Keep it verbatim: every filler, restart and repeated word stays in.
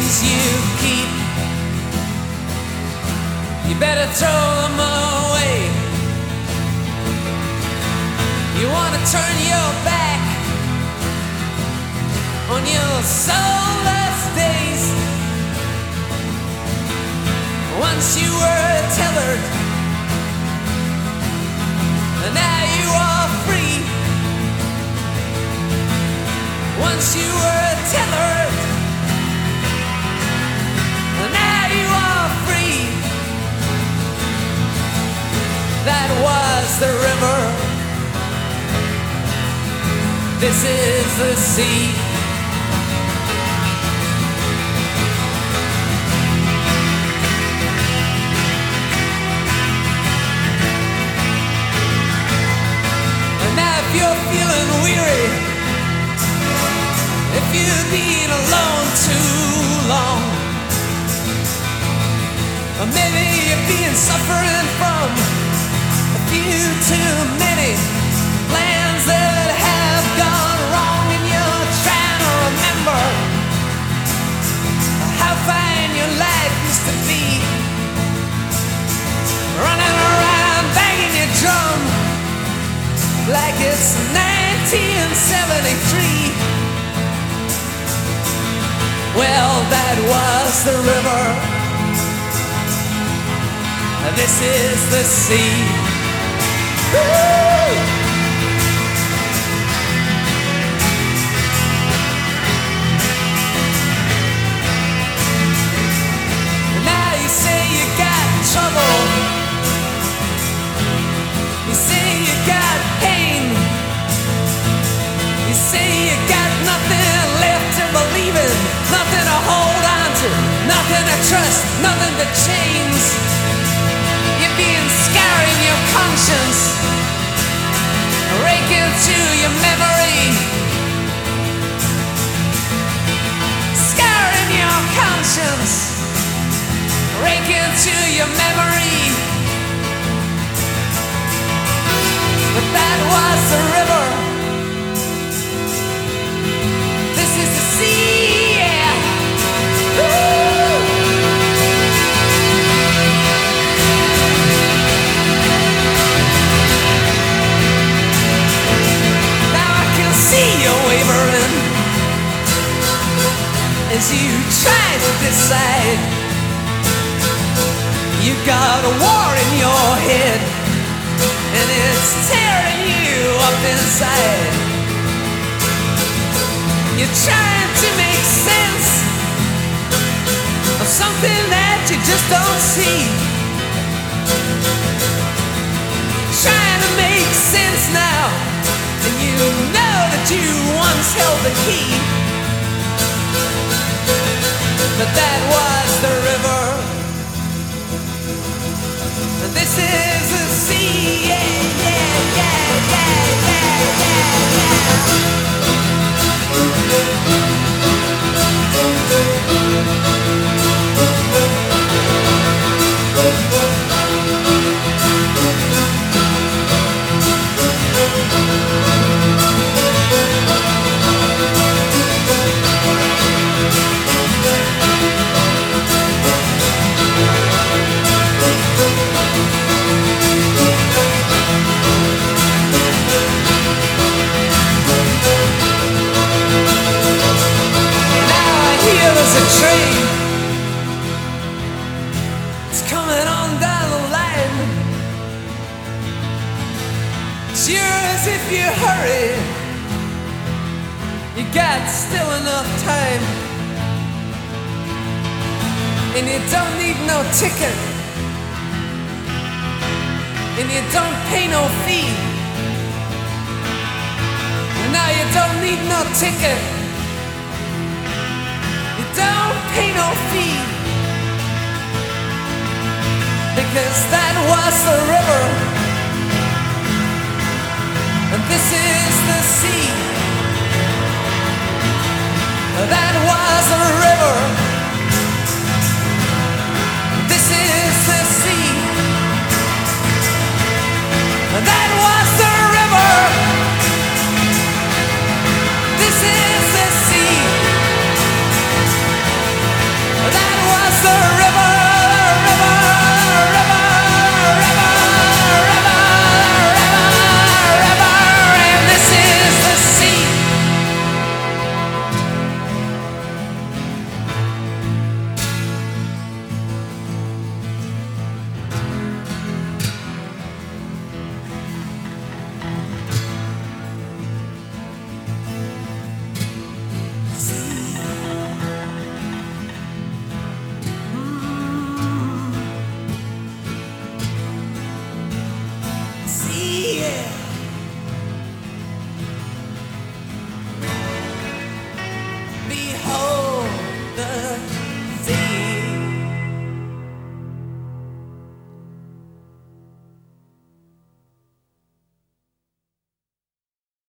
memories you keep, you better throw them away. You want to turn your back on your soulless days. Once you were tethered, and now you are free. Once you were tethered, and now you are free. That was the river. This is the sea. And now if you're feeling weary, if you've been alone too long, or maybe you've been suffering from a few too many plans that have gone wrong, and you're trying to remember how fine your life used to be, running around banging your drum like it's nineteen seventy-three. Well, that was the river. This is the sea. Woo! Now you say you got trouble, you say you got pain, you say you got nothing left to believe in, nothing to hold on to, nothing to trust, nothing to change. You're being scarring your conscience, raking through your memory, scarring your conscience, raking through your memory. But that was the river. This is the sea, yeah. Woo! See you wavering as you try to decide. You got a war in your head, and it's tearing you up inside. You're trying to make sense of something that you just don't see. Trying to make sense now, and you know that you once held the key. But that was the river, and this is the sea. Yeah, yeah, yeah, yeah, yeah, yeah, yeah. Train, it's coming on down the line. Sure as if you hurry, you got still enough time, and you don't need no ticket, and you don't pay no fee. Now you don't need no ticket, don't pay no fee, because that was the river, and this is the sea.